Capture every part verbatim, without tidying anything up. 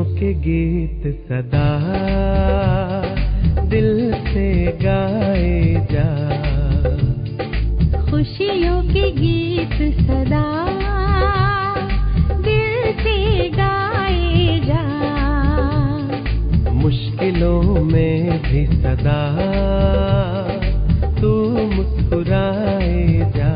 खुशियों के गीत सदा दिल से गाए जा, खुशियों के गीत सदा दिल से गाए जा, मुश्किलों में भी सदा तू मुस्कुराए जा,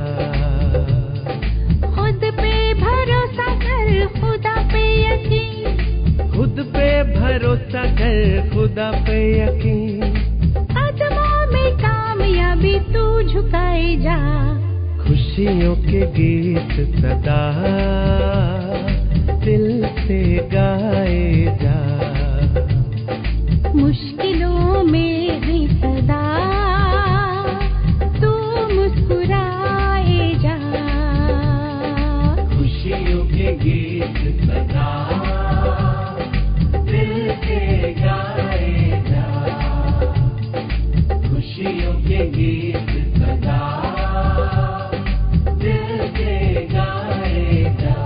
खुद पे भरोसा कर खुदा पे यकीन, खुद पे भरोसा कर खुदा पे यकीन, कदमों में कामयाबी तू झुकाए जा, खुशियों के गीत सदा दिल से गाए जा, मुश्किलों में भी सदा तू मुस्कुराए जा, खुशियों के गीत सदा दिल से गाए जा, खुशियों के गीत सदा दिल से गाए जा।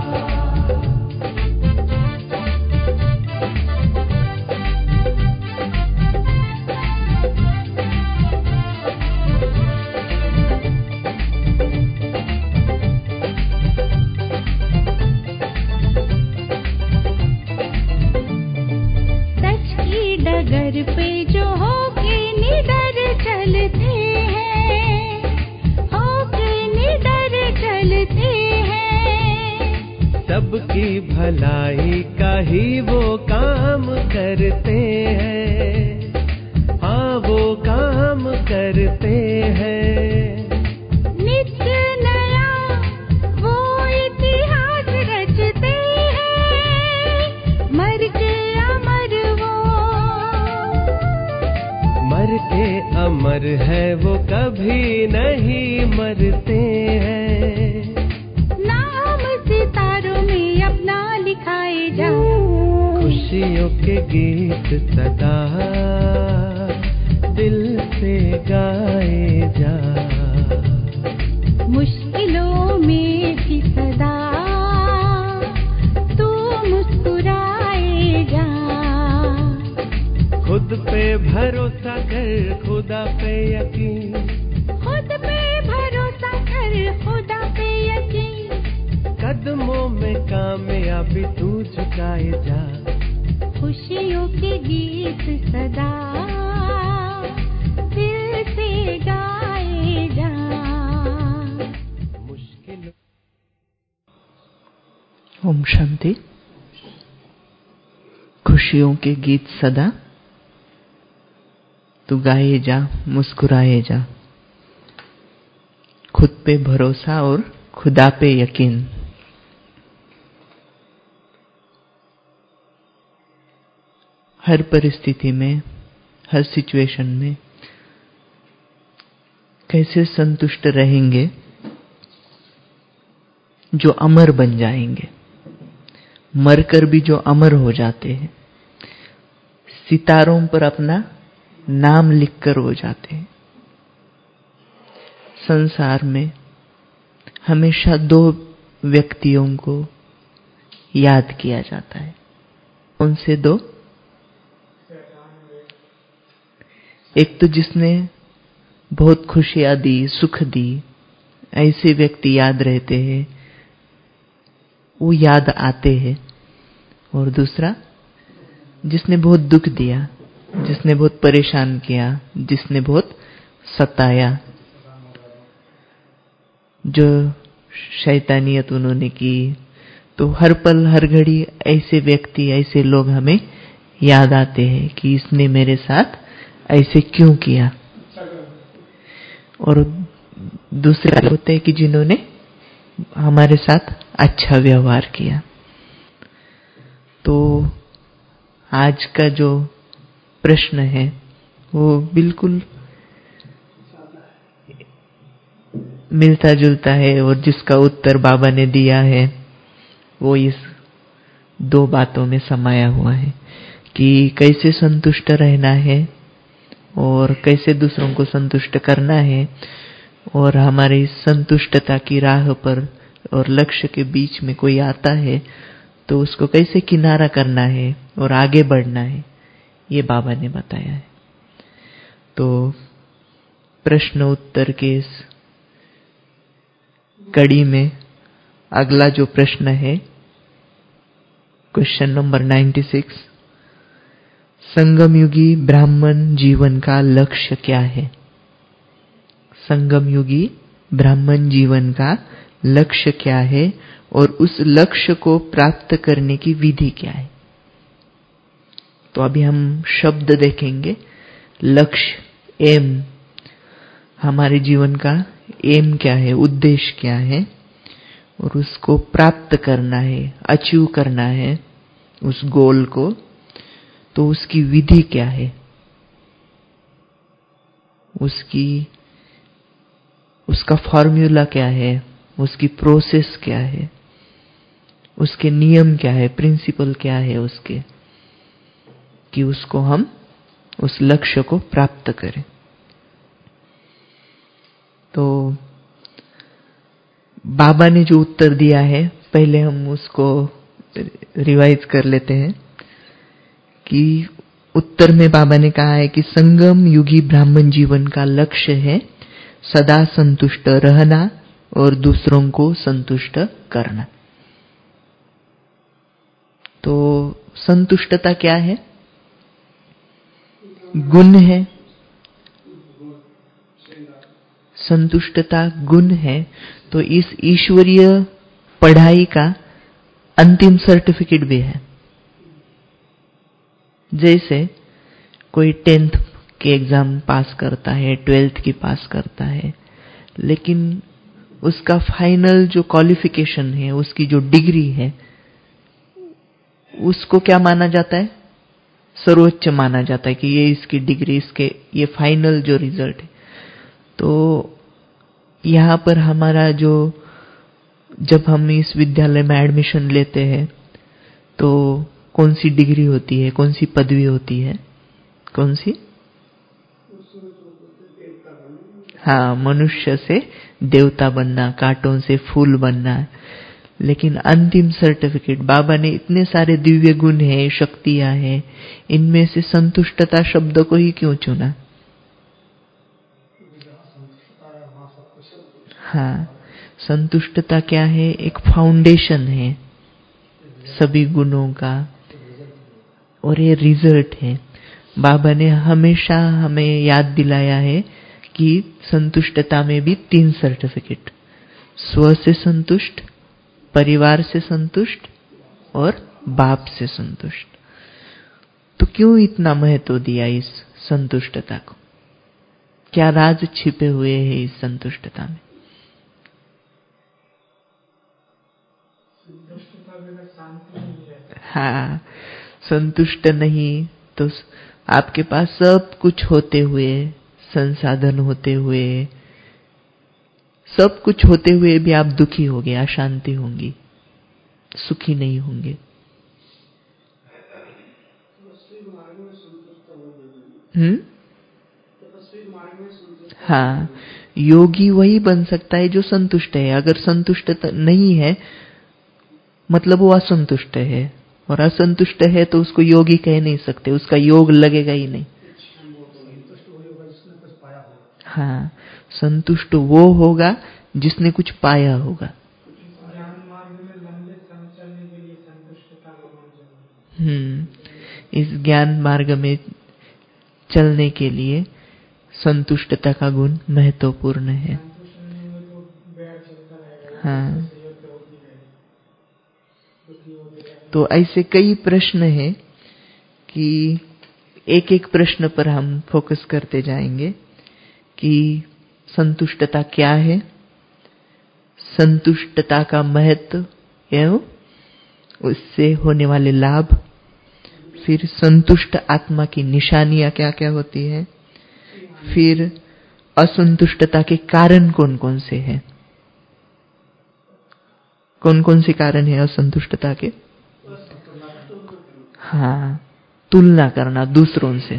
डगर पे जो होके निडर चलते हैं, होके निडर चलते हैं, सबकी भलाई का ही वो काम करते हैं, हाँ वो काम करते हैं, नित्य नया वो इतिहास रचते हैं, मर के अमर वो मर के अमर है वो कभी नहीं मरते हैं, नाम सितारों में अपना लिखाए जा, खुशियों के गीत सदा दिल से गाए जा, मुश्किलों में भी सदा तू मुस्कुराए जा, खुद पे भरोसा कर खुदा पे यकीन, खुद पे भरोसा कर खुदा पे यकीन, कदमों में कामयाबी तू झुकाए जा, खुशियों के गीत सदा दिल से गाए जा, मुश्किल। ओम शांति। खुशियों के गीत सदा तू गाए जा, मुस्कुराए जा, खुद पे भरोसा और खुदा पे यकीन। हर परिस्थिति में, हर सिचुएशन में कैसे संतुष्ट रहेंगे जो अमर बन जाएंगे, मरकर भी जो अमर हो जाते हैं, सितारों पर अपना नाम लिखकर हो जाते हैं। संसार में हमेशा दो व्यक्तियों को याद किया जाता है, उनसे दो, एक तो जिसने बहुत खुशियां दी, सुख दी, ऐसे व्यक्ति याद रहते हैं, वो याद आते हैं, और दूसरा जिसने बहुत दुख दिया, जिसने बहुत परेशान किया, जिसने बहुत सताया, जो शैतानियत उन्होंने की, तो हर पल हर घड़ी ऐसे व्यक्ति, ऐसे लोग हमें याद आते हैं कि इसने मेरे साथ ऐसे क्यों किया। और दूसरे होते हैं कि जिन्होंने हमारे साथ अच्छा व्यवहार किया। तो आज का जो प्रश्न है वो बिल्कुल मिलता जुलता है, और जिसका उत्तर बाबा ने दिया है वो इस दो बातों में समाया हुआ है कि कैसे संतुष्ट रहना है और कैसे दूसरों को संतुष्ट करना है, और हमारी संतुष्टता की राह पर और लक्ष्य के बीच में कोई आता है तो उसको कैसे किनारा करना है और आगे बढ़ना है, ये बाबा ने बताया है। तो प्रश्न उत्तर के इस कड़ी में अगला जो प्रश्न है, क्वेश्चन नंबर छियानवे, संगम युगी ब्राह्मण जीवन का लक्ष्य क्या है? संगम युगी ब्राह्मण जीवन का लक्ष्य क्या है और उस लक्ष्य को प्राप्त करने की विधि क्या है? तो अभी हम शब्द देखेंगे। लक्ष्य, एम, हमारे जीवन का एम क्या है, उद्देश्य क्या है, और उसको प्राप्त करना है, अचीव करना है उस गोल को, तो उसकी विधि क्या है, उसकी उसका फॉर्मूला क्या है, उसकी प्रोसेस क्या है, उसके नियम क्या है, प्रिंसिपल क्या है उसके, कि उसको हम उस लक्ष्य को प्राप्त करें। तो बाबा ने जो उत्तर दिया है, पहले हम उसको रिवाइज कर लेते हैं कि उत्तर में बाबा ने कहा है कि संगम युगी ब्राह्मण जीवन का लक्ष्य है सदा संतुष्ट रहना और दूसरों को संतुष्ट करना। तो संतुष्टता क्या है? गुण है। संतुष्टता गुण है। तो इस ईश्वरीय पढ़ाई का अंतिम सर्टिफिकेट भी है। जैसे कोई टेंथ के एग्जाम पास करता है, ट्वेल्थ की पास करता है, लेकिन उसका फाइनल जो क्वालिफिकेशन है, उसकी जो डिग्री है, उसको क्या माना जाता है? सर्वोच्च माना जाता है कि ये इसकी डिग्री, इसके ये फाइनल जो रिजल्ट है। तो यहाँ पर हमारा जो, जब हम इस विद्यालय में एडमिशन लेते हैं तो कौन सी डिग्री होती है, कौन सी पदवी होती है? कौन सी? हाँ, मनुष्य से देवता बनना, कांटों से फूल बनना। लेकिन अंतिम सर्टिफिकेट, बाबा ने इतने सारे दिव्य गुण हैं, शक्तियां हैं, इनमें से संतुष्टता शब्द को ही क्यों चुना? हाँ, संतुष्टता क्या है? एक फाउंडेशन है सभी गुणों का, और ये रिजल्ट है। बाबा ने हमेशा हमें याद दिलाया है कि संतुष्टता में भी तीन सर्टिफिकेट, स्व से संतुष्ट, परिवार से संतुष्ट और बाप से संतुष्ट। तो क्यों इतना महत्व दिया इस संतुष्टता को? क्या राज छिपे हुए हैं इस संतुष्टता में? हाँ, संतुष्ट नहीं तो आपके पास सब कुछ होते हुए, संसाधन होते हुए, सब कुछ होते हुए भी आप दुखी होंगे, अशांति होंगी, सुखी नहीं होंगे। हम्म हाँ, योगी वही बन सकता है जो संतुष्ट है। अगर संतुष्ट नहीं है मतलब वो असंतुष्ट है, और असंतुष्ट है तो उसको योगी कह नहीं सकते, उसका योग लगेगा ही नहीं। हाँ, संतुष्ट वो होगा जिसने कुछ पाया होगा। हम्म इस ज्ञान मार्ग में चलने के लिए संतुष्टता का गुण महत्वपूर्ण है। हाँ, तो ऐसे कई प्रश्न हैं कि एक एक प्रश्न पर हम फोकस करते जाएंगे कि संतुष्टता क्या है, संतुष्टता का महत्व एवं उससे होने वाले लाभ, फिर संतुष्ट आत्मा की निशानियां क्या क्या होती है, फिर असंतुष्टता के कारण कौन कौन से हैं, कौन कौन से कारण है असंतुष्टता के? हाँ, तुलना करना दूसरों से।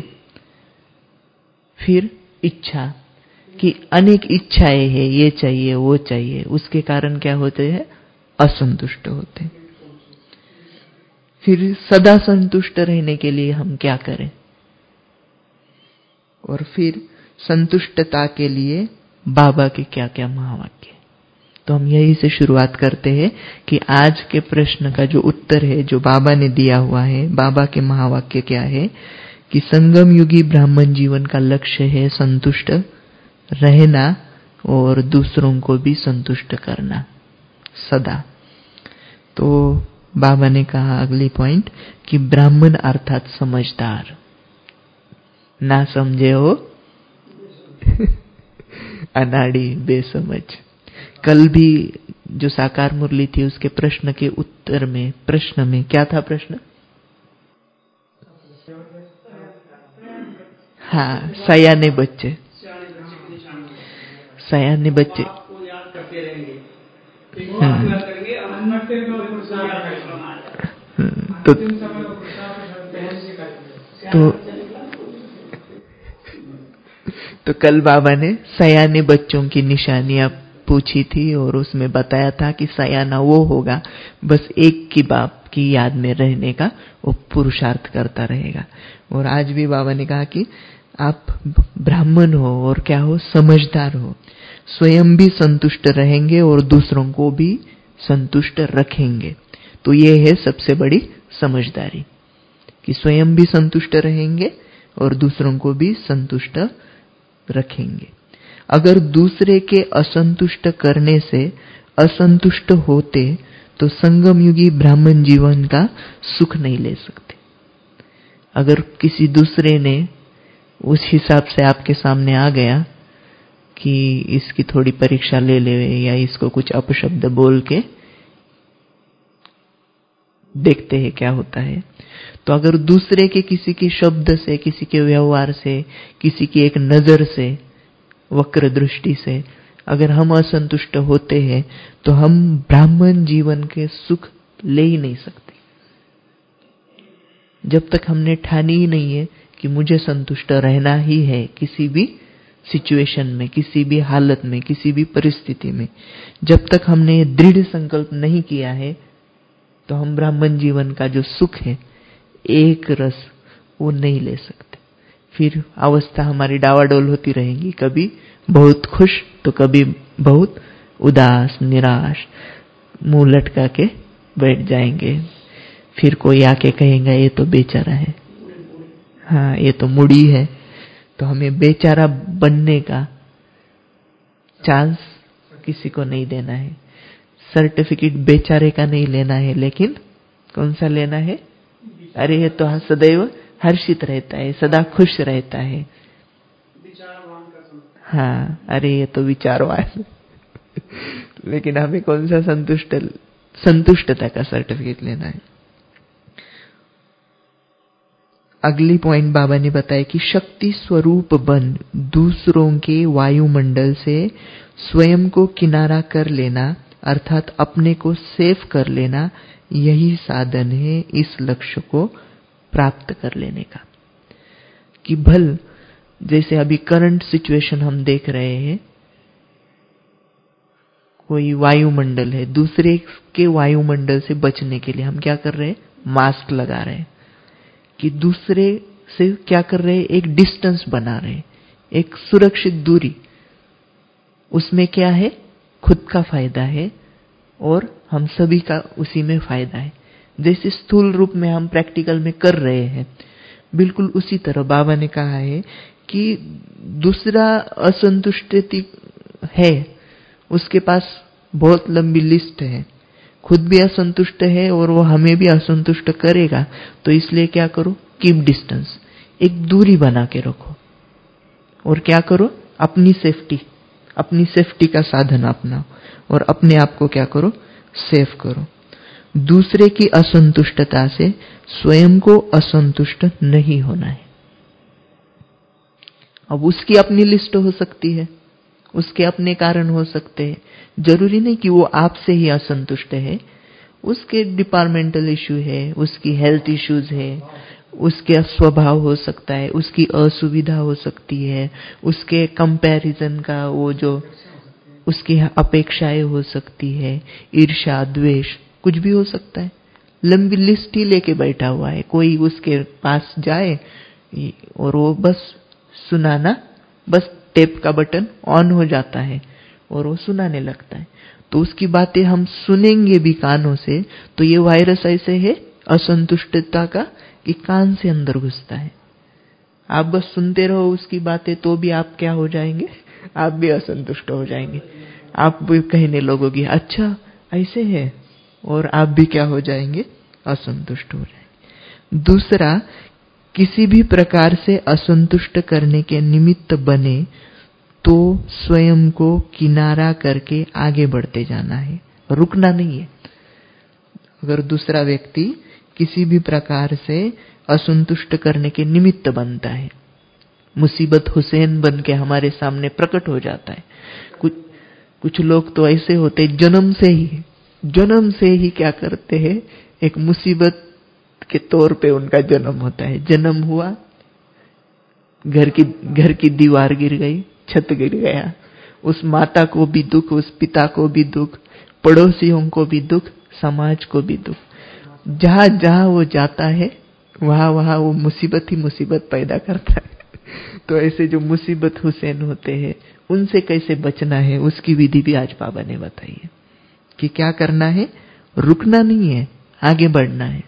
फिर इच्छा कि अनेक इच्छाएं हैं, ये चाहिए वो चाहिए, उसके कारण क्या होते हैं? असंतुष्ट होते हैं। फिर सदा संतुष्ट रहने के लिए हम क्या करें, और फिर संतुष्टता के लिए बाबा के क्या क्या महावाक्य। तो हम यही से शुरुआत करते हैं कि आज के प्रश्न का जो उत्तर है जो बाबा ने दिया हुआ है, बाबा के महावाक्य क्या है कि संगम युगी ब्राह्मण जीवन का लक्ष्य है संतुष्ट रहना और दूसरों को भी संतुष्ट करना सदा। तो बाबा ने कहा अगली पॉइंट कि ब्राह्मण अर्थात समझदार, ना समझे हो अनाड़ी बेसमझ। कल भी जो साकार मुरली थी उसके प्रश्न के उत्तर में, प्रश्न में क्या था प्रश्न? हाँ, सयाने बच्चे, सयाने बच्चे तो तो तो कल बाबा ने सयाने बच्चों की निशानियां पूछी थी और उसमें बताया था कि सयाना वो होगा बस एक की बाप की याद में रहने का वो पुरुषार्थ करता रहेगा। और आज भी बाबा ने कहा कि आप ब्राह्मण हो और क्या हो, समझदार हो, स्वयं भी संतुष्ट रहेंगे और दूसरों को भी संतुष्ट रखेंगे। तो ये है सबसे बड़ी समझदारी कि स्वयं भी संतुष्ट रहेंगे और दूसरों को भी संतुष्ट रखेंगे। अगर दूसरे के असंतुष्ट करने से असंतुष्ट होते तो संगम युगी ब्राह्मण जीवन का सुख नहीं ले सकते। अगर किसी दूसरे ने उस हिसाब से आपके सामने आ गया कि इसकी थोड़ी परीक्षा ले ले या इसको कुछ अपशब्द बोल के देखते हैं क्या होता है, तो अगर दूसरे के किसी के शब्द से, किसी के व्यवहार से, किसी की एक नजर से, वक्र दृष्टि से अगर हम असंतुष्ट होते हैं तो हम ब्राह्मण जीवन के सुख ले ही नहीं सकते। जब तक हमने ठानी ही नहीं है कि मुझे संतुष्ट रहना ही है किसी भी सिचुएशन में, किसी भी हालत में, किसी भी परिस्थिति में, जब तक हमने दृढ़ संकल्प नहीं किया है तो हम ब्राह्मण जीवन का जो सुख है एक रस वो नहीं ले सकते। फिर अवस्था हमारी डावाडोल होती रहेगी, कभी बहुत खुश तो कभी बहुत उदास निराश, मुंह लटका के बैठ जाएंगे। फिर कोई आके कहेगा ये तो बेचारा है, हाँ ये तो मुड़ी है। तो हमें बेचारा बनने का चांस किसी को नहीं देना है। सर्टिफिकेट बेचारे का नहीं लेना है, लेकिन कौन सा लेना है? अरे ये तो सदैव हर्षित रहता है, सदा खुश रहता है, हाँ अरे ये तो विचारवान लेकिन हमें कौन सा संतुष्ट संतुष्टता का सर्टिफिकेट लेना है। अगली पॉइंट बाबा ने बताया कि शक्ति स्वरूप बन दूसरों के वायुमंडल से स्वयं को किनारा कर लेना अर्थात अपने को सेफ कर लेना, यही साधन है इस लक्ष्य को प्राप्त कर लेने का। कि भल जैसे अभी करंट सिचुएशन हम देख रहे हैं, कोई वायुमंडल है, दूसरे के वायुमंडल से बचने के लिए हम क्या कर रहे हैं? मास्क लगा रहे हैं। कि दूसरे से क्या कर रहे हैं? एक डिस्टेंस बना रहे हैं, एक सुरक्षित दूरी। उसमें क्या है? खुद का फायदा है और हम सभी का उसी में फायदा है। जैसे स्थूल रूप में हम प्रैक्टिकल में कर रहे हैं, बिल्कुल उसी तरह बाबा ने कहा है कि दूसरा असंतुष्ट है, उसके पास बहुत लंबी लिस्ट है, खुद भी असंतुष्ट है और वो हमें भी असंतुष्ट करेगा। तो इसलिए क्या करो? कीप डिस्टेंस, एक दूरी बना के रखो। और क्या करो? अपनी सेफ्टी, अपनी सेफ्टी का साधन अपनाओ और अपने आप को क्या करो? सेफ करो। दूसरे की असंतुष्टता से स्वयं को असंतुष्ट नहीं होना है। अब उसकी अपनी लिस्ट हो सकती है, उसके अपने कारण हो सकते हैं, जरूरी नहीं कि वो आपसे ही असंतुष्ट है। उसके डिपार्टमेंटल इश्यू है, उसकी हेल्थ इश्यूज है, उसके स्वभाव हो सकता है, उसकी असुविधा हो सकती है, उसके कंपैरिजन का वो जो उसकी अपेक्षाएं हो सकती है, ईर्ष्या द्वेष कुछ भी हो सकता है। लंबी लिस्ट ही लेके बैठा हुआ है। कोई उसके पास जाए और वो बस सुनाना, बस टेप का बटन ऑन हो जाता है और वो सुनाने लगता है। तो उसकी बातें हम सुनेंगे भी कानों से, तो ये वायरस ऐसे है असंतुष्टता का कि कान से अंदर घुसता है। आप बस सुनते रहो उसकी बातें, तो भी आप क्या हो जाएंगे, आप भी असंतुष्ट हो जाएंगे। आप भी कहने लगोगे अच्छा ऐसे है, और आप भी क्या हो जाएंगे, असंतुष्ट हो जाएंगे। दूसरा, किसी भी प्रकार से असंतुष्ट करने के निमित्त बने तो स्वयं को किनारा करके आगे बढ़ते जाना है, रुकना नहीं है। अगर दूसरा व्यक्ति किसी भी प्रकार से असंतुष्ट करने के निमित्त बनता है, मुसीबत हुसैन बन के हमारे सामने प्रकट हो जाता है। कुछ कुछ लोग तो ऐसे होते जन्म से ही जन्म से ही क्या करते हैं, एक मुसीबत के तौर पे उनका जन्म होता है। जन्म हुआ, घर की घर की दीवार गिर गई, छत गिर गया, उस माता को भी दुख, उस पिता को भी दुख, पड़ोसियों को भी दुख, समाज को भी दुख। जहां जहां वो जाता है वहां वहां वो मुसीबत ही मुसीबत पैदा करता है। तो ऐसे जो मुसीबत हुसैन होते हैं, उनसे कैसे बचना है, उसकी विधि भी आज बाबा ने बताई है कि क्या करना है, रुकना नहीं है, आगे बढ़ना है।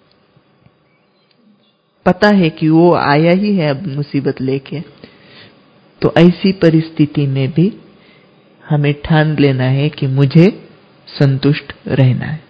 पता है कि वो आया ही है अब मुसीबत लेके, तो ऐसी परिस्थिति में भी हमें ठान लेना है कि मुझे संतुष्ट रहना है।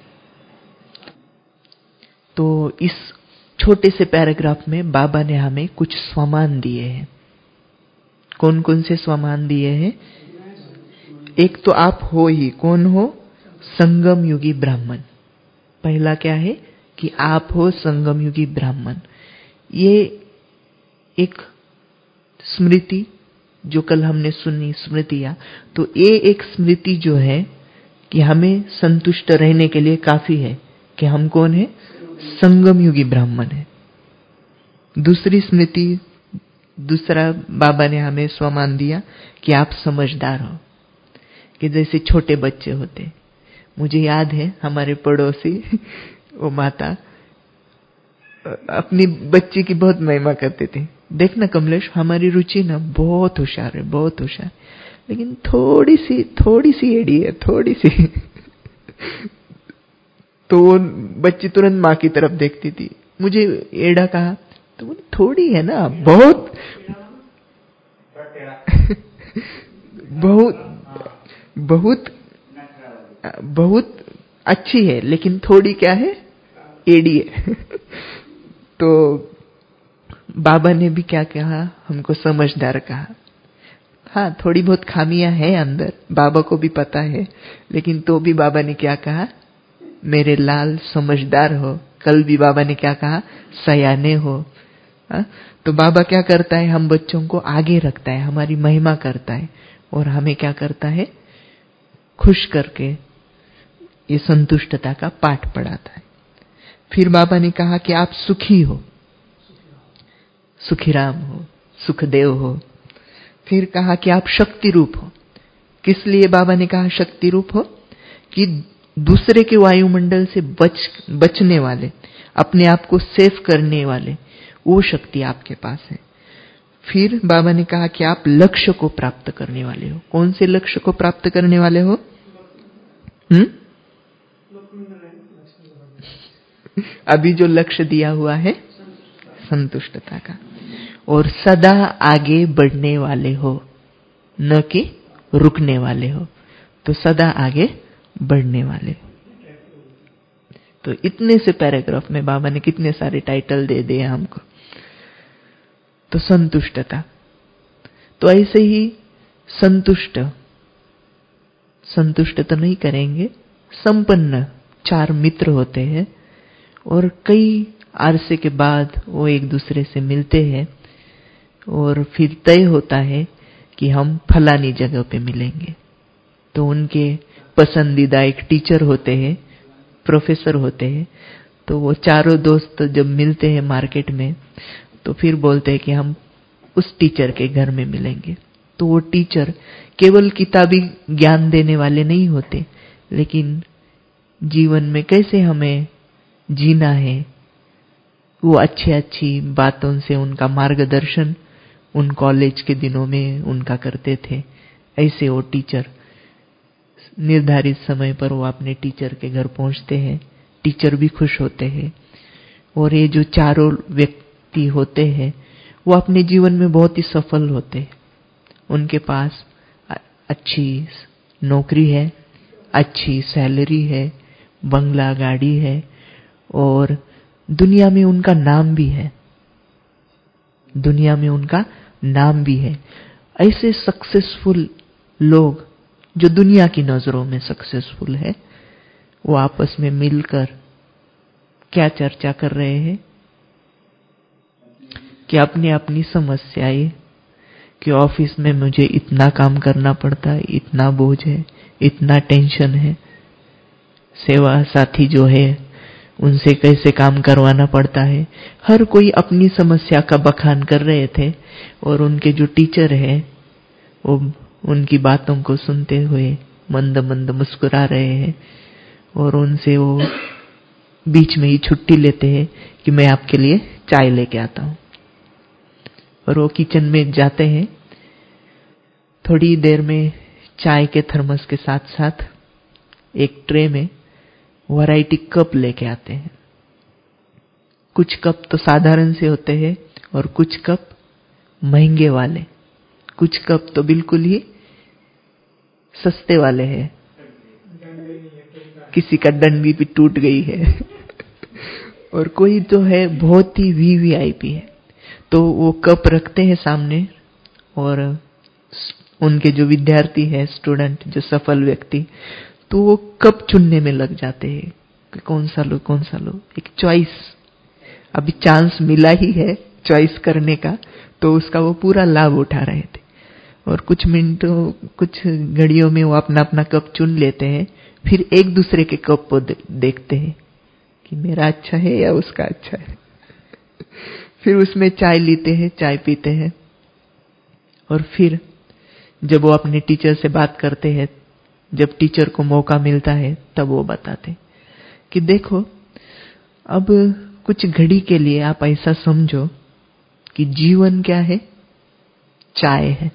तो इस छोटे से पैराग्राफ में बाबा ने हमें कुछ स्वमान दिए हैं। कौन कौन से स्वमान दिए हैं? एक तो आप हो ही, कौन हो? संगम युगी ब्राह्मण। पहला क्या है कि आप हो संगम युगी ब्राह्मण। ये एक स्मृति जो कल हमने सुनी, स्मृतियां, तो ये एक स्मृति जो है कि हमें संतुष्ट रहने के लिए काफी है कि हम कौन है, संगम युगी ब्राह्मण है। दूसरी स्मृति, दूसरा बाबा ने हमें स्वमान दिया कि आप समझदार हो, कि जैसे छोटे बच्चे होते। मुझे याद है हमारे पड़ोसी वो माता अपनी बच्ची की बहुत महिमा करते थे। देखना कमलेश, हमारी रुचि ना बहुत होशियार है, बहुत होशियार, लेकिन थोड़ी सी थोड़ी सी एड़ी है, थोड़ी सी। तो वो बच्ची तुरंत माँ की तरफ देखती थी। मुझे एड़ा कहा तो बोले थोड़ी है ना, बहुत बहुत बहुत बहुत अच्छी है, लेकिन थोड़ी क्या है, एड़ी है। तो बाबा ने भी क्या कहा, हमको समझदार कहा। हाँ, थोड़ी बहुत खामियां हैं अंदर, बाबा को भी पता है, लेकिन तो भी बाबा ने क्या कहा, मेरे लाल समझदार हो। कल भी बाबा ने क्या कहा, सयाने हो। हा? तो बाबा क्या करता है, हम बच्चों को आगे रखता है, हमारी महिमा करता है, और हमें क्या करता है, खुश करके ये संतुष्टता का पाठ पढ़ाता है। फिर बाबा ने कहा कि आप सुखी हो, सुखीराम हो, सुखदेव हो। फिर कहा कि आप शक्ति रूप हो। किस लिए बाबा ने कहा शक्ति रूप हो? कि दूसरे के वायुमंडल से बच बचने वाले, अपने आप को सेफ करने वाले, वो शक्ति आपके पास है। फिर बाबा ने कहा कि आप लक्ष्य को प्राप्त करने वाले हो। कौन से लक्ष्य को प्राप्त करने वाले हो? हम्म अभी जो लक्ष्य दिया हुआ है संतुष्टता का, और सदा आगे बढ़ने वाले हो, न कि रुकने वाले हो। तो सदा आगे बढ़ने वाले। तो इतने से पैराग्राफ में बाबा ने कितने सारे टाइटल दे दिए हमको। तो संतुष्टता, तो ऐसे ही संतुष्ट संतुष्ट तो नहीं करेंगे, संपन्न चार मित्र होते हैं, और कई अरसे के बाद वो एक दूसरे से मिलते हैं, और फिर तय होता है कि हम फलानी जगह पे मिलेंगे। तो उनके पसंदीदा एक टीचर होते हैं, प्रोफेसर होते हैं। तो वो चारों दोस्त जब मिलते हैं मार्केट में, तो फिर बोलते हैं कि हम उस टीचर के घर में मिलेंगे। तो वो टीचर केवल किताबी ज्ञान देने वाले नहीं होते, लेकिन जीवन में कैसे हमें जीना है, वो अच्छी अच्छी बातों से उनका मार्गदर्शन उन कॉलेज के दिनों में उनका करते थे। ऐसे वो टीचर निर्धारित समय पर वो अपने टीचर के घर पहुंचते हैं, टीचर भी खुश होते हैं। और ये जो चारों व्यक्ति होते हैं वो अपने जीवन में बहुत ही सफल होते हैं। उनके पास अच्छी नौकरी है, अच्छी सैलरी है, बंगला गाड़ी है और दुनिया में उनका नाम भी है, दुनिया में उनका नाम भी है। ऐसे सक्सेसफुल लोग जो दुनिया की नजरों में सक्सेसफुल है, वो आपस में मिलकर क्या चर्चा कर रहे हैं कि अपनी अपनी समस्याएं, कि ऑफिस में मुझे इतना काम करना पड़ता है, इतना बोझ है, इतना टेंशन है, सेवा साथी जो है उनसे कैसे काम करवाना पड़ता है। हर कोई अपनी समस्या का बखान कर रहे थे और उनके जो टीचर है वो उनकी बातों को सुनते हुए मंद मंद मुस्कुरा रहे हैं और उनसे वो बीच में ही छुट्टी लेते हैं कि मैं आपके लिए चाय लेके आता हूं। और वो किचन में जाते हैं, थोड़ी देर में चाय के थर्मस के साथ साथ एक ट्रे में वैरायटी कप लेके आते हैं। कुछ कप तो साधारण से होते हैं और कुछ कप महंगे वाले, कुछ कप तो बिल्कुल ही सस्ते वाले हैं, किसी का डंडी भी टूट गई है और कोई तो है बहुत ही वीवीआईपी है। तो वो कप रखते हैं सामने और उनके जो विद्यार्थी है, स्टूडेंट, जो सफल व्यक्ति, तो वो कप चुनने में लग जाते हैं कि कौन सा लो कौन सा लो। एक चॉइस, अभी चांस मिला ही है चॉइस करने का, तो उसका वो पूरा लाभ उठा रहे थे। और कुछ मिनटों कुछ घड़ियों में वो अपना अपना कप चुन लेते हैं, फिर एक दूसरे के कप को दे, देखते हैं कि मेरा अच्छा है या उसका अच्छा है। फिर उसमें चाय लेते हैं, चाय पीते हैं और फिर जब वो अपने टीचर से बात करते हैं, जब टीचर को मौका मिलता है तब वो बताते कि देखो, अब कुछ घड़ी के लिए आप ऐसा समझो कि जीवन क्या है, चाय है।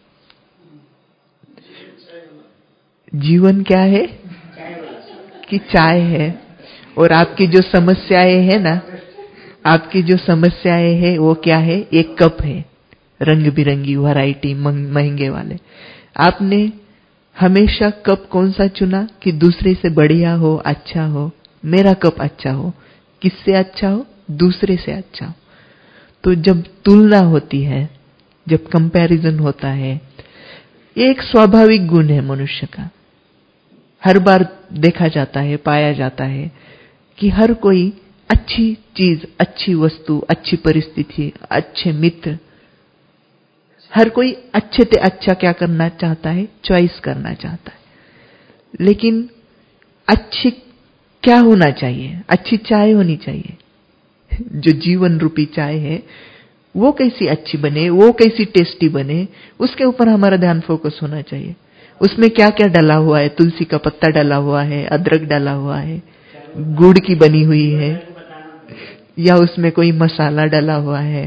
जीवन क्या है कि चाय है। और आपकी जो समस्याएं है ना, आपकी जो समस्याएं है वो क्या है, एक कप है, रंग बिरंगी वैरायटी महंगे वाले। आपने हमेशा कप कौन सा चुना कि दूसरे से बढ़िया हो, अच्छा हो। मेरा कप अच्छा हो, किससे अच्छा हो, दूसरे से अच्छा हो। तो जब तुलना होती है, जब कंपैरिजन होता है, एक स्वाभाविक गुण है मनुष्य का। हर बार देखा जाता है, पाया जाता है कि हर कोई अच्छी चीज, अच्छी वस्तु, अच्छी परिस्थिति, अच्छे मित्र, हर कोई अच्छे से अच्छा क्या करना चाहता है, चॉइस करना चाहता है। लेकिन अच्छी क्या होना चाहिए, अच्छी चाय होनी चाहिए। जो जीवन रूपी चाय है वो कैसी अच्छी बने, वो कैसी टेस्टी बने, उसके ऊपर हमारा ध्यान फोकस होना चाहिए। उसमें क्या क्या डला हुआ है, तुलसी का पत्ता डला हुआ है, अदरक डला हुआ है, गुड़ की बनी हुई है, या उसमें कोई मसाला डला हुआ है,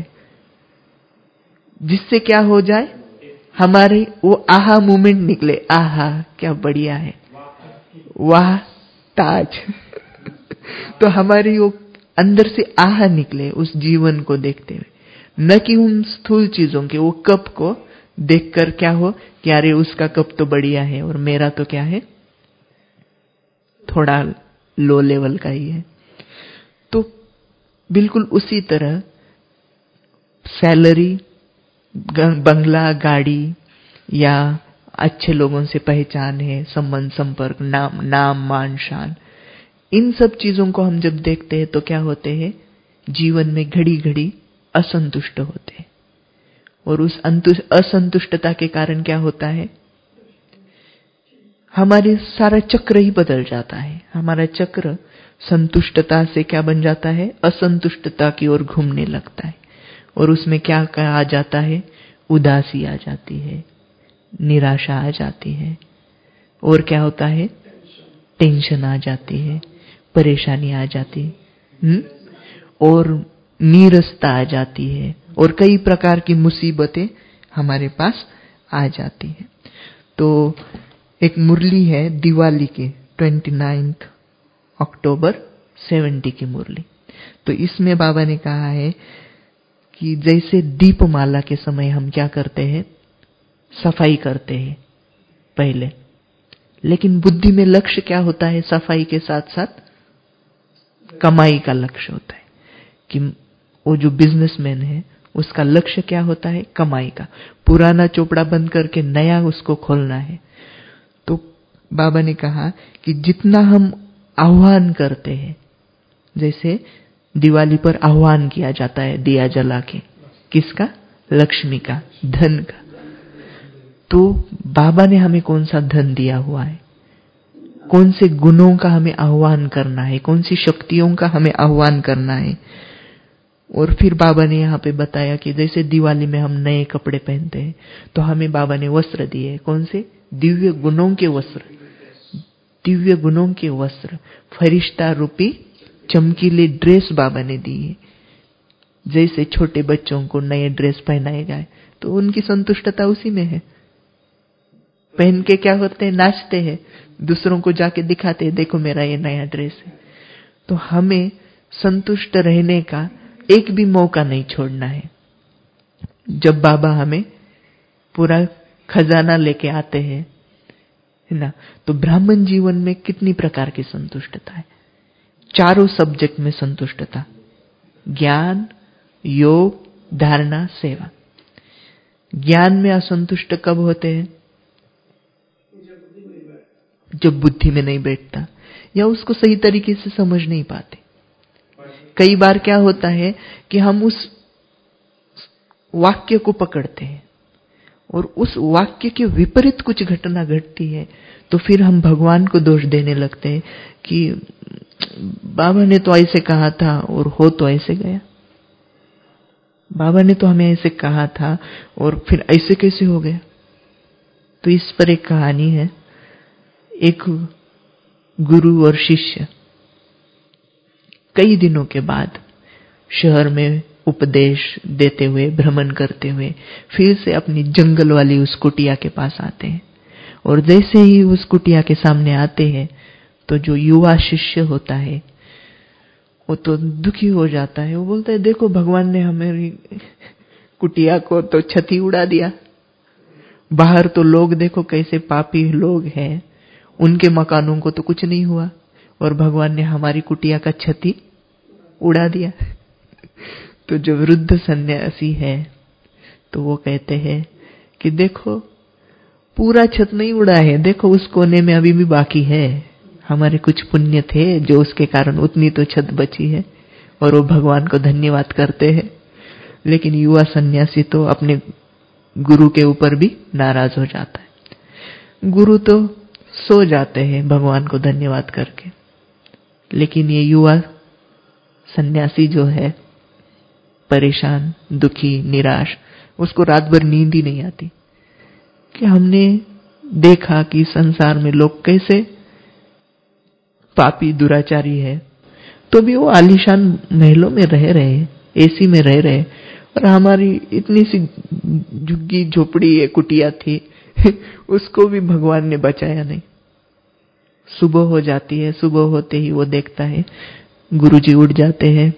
जिससे क्या हो जाए, हमारे वो आहा मूवमेंट निकले, आहा क्या बढ़िया है, वाह ताज तो हमारी वो अंदर से आहा निकले उस जीवन को देखते हुए, न कि उन स्थूल चीजों के, वो कप को देखकर क्या हो कि अरे उसका कप तो बढ़िया है और मेरा तो क्या है, थोड़ा लो लेवल का ही है। तो बिल्कुल उसी तरह सैलरी, बंगला, गाड़ी या अच्छे लोगों से पहचान है, संबंध, संपर्क, नाम, नाम मान शान, इन सब चीजों को हम जब देखते हैं तो क्या होते हैं, जीवन में घड़ी घड़ी असंतुष्ट होते हैं। और उस असंतुष्टता के कारण क्या होता है, हमारे सारा चक्र ही बदल जाता है। हमारा चक्र संतुष्टता से क्या बन जाता है, असंतुष्टता की ओर घूमने लगता है। और उसमें क्या आ जाता है, उदासी आ जाती है, निराशा आ जाती है, और क्या होता है, टेंशन आ जाती है, परेशानी आ जाती है। हुँ? और नीरसता आ जाती है और कई प्रकार की मुसीबतें हमारे पास आ जाती हैं। तो एक मुरली है दिवाली के उनतीस अक्टूबर सत्तर की मुरली। तो इसमें बाबा ने कहा है कि जैसे दीपमाला के समय हम क्या करते हैं, सफाई करते हैं पहले, लेकिन बुद्धि में लक्ष्य क्या होता है, सफाई के साथ साथ कमाई का लक्ष्य होता है कि वो जो बिजनेसमैन है उसका लक्ष्य क्या होता है, कमाई का। पुराना चोपड़ा बंद करके नया उसको खोलना है। तो बाबा ने कहा कि जितना हम आह्वान करते हैं, जैसे दिवाली पर आह्वान किया जाता है दिया जला के, किसका, लक्ष्मी का, धन का। तो बाबा ने हमें कौन सा धन दिया हुआ है, कौन से गुणों का हमें आह्वान करना है, कौन सी शक्तियों का हमें आह्वान करना है। और फिर बाबा ने यहाँ पे बताया कि जैसे दिवाली में हम नए कपड़े पहनते हैं तो हमें बाबा ने वस्त्र दिए, कौन से, दिव्य गुणों के वस्त्र, दिव्य गुणों के वस्त्र, फरिश्ता रूपी चमकीले ड्रेस बाबा ने दी है। जैसे छोटे बच्चों को नए ड्रेस पहनाए जाए तो उनकी संतुष्टता उसी में है। पहन के क्या होते हैं, नाचते हैं, दूसरों को जाके दिखाते हैं, देखो मेरा ये नया ड्रेस है। तो हमें संतुष्ट रहने का एक भी मौका नहीं छोड़ना है। जब बाबा हमें पूरा खजाना लेके आते हैं, है ना, तो ब्राह्मण जीवन में कितनी प्रकार की संतुष्टता है, चारों सब्जेक्ट में संतुष्टता, ज्ञान, योग, धारणा, सेवा। ज्ञान में असंतुष्ट कब होते हैं, जब बुद्धि में नहीं बैठता या उसको सही तरीके से समझ नहीं पाते। कई बार क्या होता है कि हम उस वाक्य को पकड़ते हैं और उस वाक्य के विपरीत कुछ घटना घटती है तो फिर हम भगवान को दोष देने लगते हैं कि बाबा ने तो ऐसे कहा था और हो तो ऐसे गया, बाबा ने तो हमें ऐसे कहा था और फिर ऐसे कैसे हो गया। तो इस पर एक कहानी है। एक गुरु और शिष्य कई दिनों के बाद शहर में उपदेश देते हुए, भ्रमण करते हुए फिर से अपनी जंगल वाली उस कुटिया के पास आते हैं। और जैसे ही उस कुटिया के सामने आते हैं तो जो युवा शिष्य होता है वो तो दुखी हो जाता है। वो बोलता है, देखो भगवान ने हमारी कुटिया को तो छती उड़ा दिया, बाहर तो लोग देखो कैसे पापी लोग हैं, उनके मकानों को तो कुछ नहीं हुआ और भगवान ने हमारी कुटिया का छती उड़ा दिया। तो जो वृद्ध सन्यासी है तो वो कहते हैं कि देखो पूरा छत नहीं उड़ा है, देखो उस कोने में अभी भी बाकी है, हमारे कुछ पुण्य थे जो उसके कारण उतनी तो छत बची है। और वो भगवान को धन्यवाद करते हैं। लेकिन युवा सन्यासी तो अपने गुरु के ऊपर भी नाराज हो जाता है। गुरु तो सो जाते हैं भगवान को धन्यवाद करके, लेकिन ये युवा सन्यासी जो है परेशान, दुखी, निराश, उसको रात भर नींद ही नहीं आती कि हमने देखा कि संसार में लोग कैसे पापी दुराचारी है, तो भी वो आलीशान महलों में रह रहे, एसी में रह रहे, और हमारी इतनी सी झुग्गी झोपड़ी कुटिया थी उसको भी भगवान ने बचाया नहीं। सुबह हो जाती है, सुबह होते ही वो देखता है गुरुजी उठ जाते हैं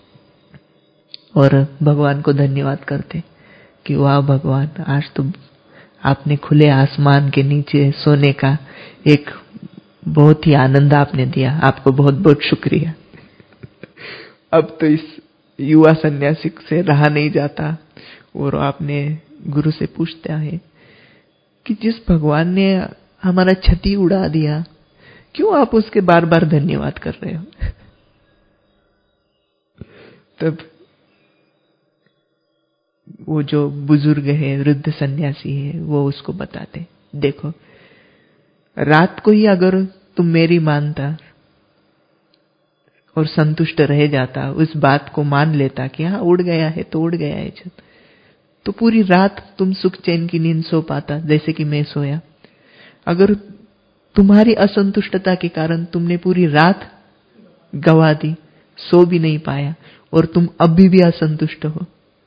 और भगवान को धन्यवाद करते कि वाह भगवान, आज तो आपने खुले आसमान के नीचे सोने का एक बहुत ही आनंद आपने दिया, आपको बहुत बहुत शुक्रिया। अब तो इस युवा सन्यासी से रहा नहीं जाता और आपने गुरु से पूछता है कि जिस भगवान ने हमारा छती उड़ा दिया, क्यों आप उसके बार बार धन्यवाद कर रहे हो। तब वो जो बुजुर्ग है, वृद्ध सन्यासी है, वो उसको बताते, देखो रात को ही अगर तुम मेरी मानता और संतुष्ट रह जाता, उस बात को मान लेता कि हाँ उड़ गया है तो उड़ गया है छत, तो पूरी रात तुम सुख चैन की नींद सो पाता, जैसे कि मैं सोया। अगर तुम्हारी असंतुष्टता के कारण तुमने पूरी रात गवा दी सो भी नहीं पाया और तुम अभी भी असंतुष्ट हो।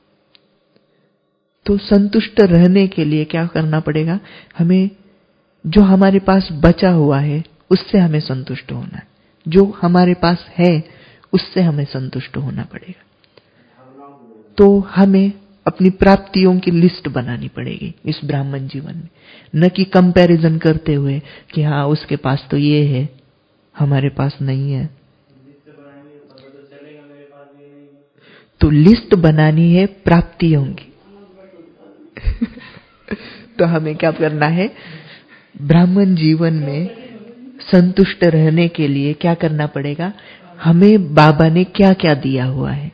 तो संतुष्ट रहने के लिए क्या करना पड़ेगा? हमें जो हमारे पास बचा हुआ है उससे हमें संतुष्ट होना है। जो हमारे पास है उससे हमें संतुष्ट होना पड़ेगा। तो हमें अपनी प्राप्तियों की लिस्ट बनानी पड़ेगी इस ब्राह्मण जीवन में, न कि कंपैरिजन करते हुए कि हाँ उसके पास तो ये है, हमारे पास नहीं है। तो लिस्ट बनानी है प्राप्तियों की। तो हमें क्या करना है? ब्राह्मण जीवन में संतुष्ट रहने के लिए क्या करना पड़ेगा? हमें बाबा ने क्या क्या दिया हुआ है,